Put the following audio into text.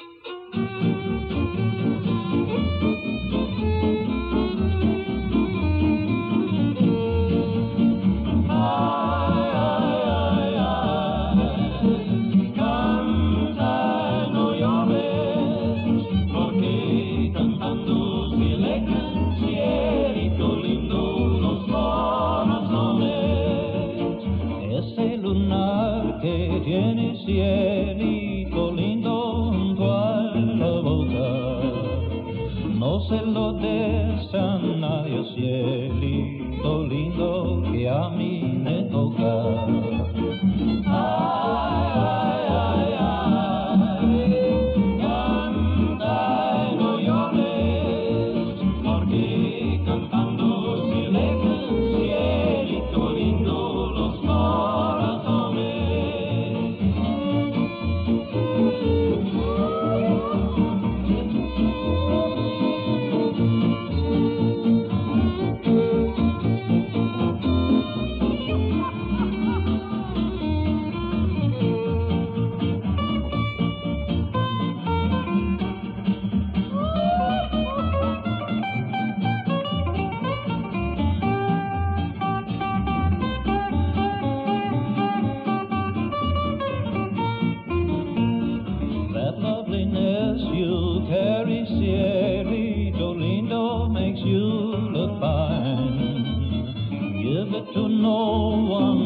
Cielito lindo junto a la boca, no se lo des a nadie, cielito lindo que a mí me toca. Ay, ay, ay, ay, canta y no llores, porque cantando se alegran, cielito lindo, los corazones. You carry, cielito lindo, makes you look fine. Give it to no one